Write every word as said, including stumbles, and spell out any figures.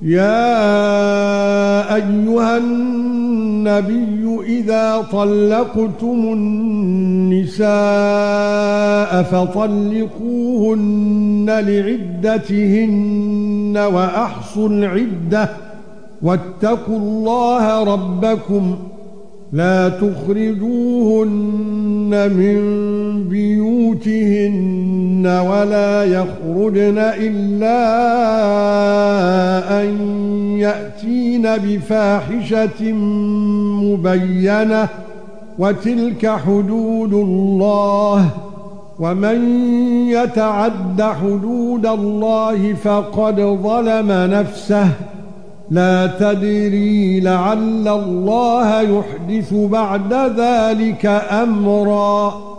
يا ايها النبي اذا طلقتم النساء فطلقوهن لعدتهن واحصوا العده واتقوا الله ربكم لا تخرجوهن من بيوتهن ولا يخرجن إلا أن يأتين بفاحشة مبينة وتلك حدود الله ومن يتعد حدود الله فقد ظلم نفسه لا تدري لعل الله يحدث بعد ذلك أمرا